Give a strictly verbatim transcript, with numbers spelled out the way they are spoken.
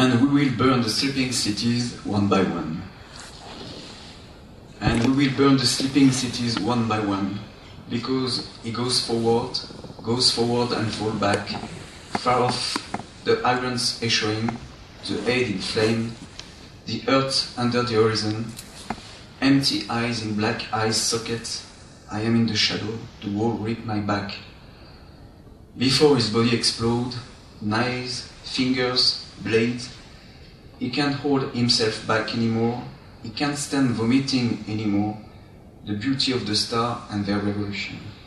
And we will burn the sleeping cities one by one. And we will burn the sleeping cities one by one, because he goes forward, goes forward and fall back, far off, the irons echoing, the head in flame, the earth under the horizon, empty eyes in black eyes sockets. I am in the shadow, the wall rip my back. Before his body explode, knives, fingers, blades, he can't hold himself back anymore. He can't stand vomiting anymore, the beauty of the star and their revolution.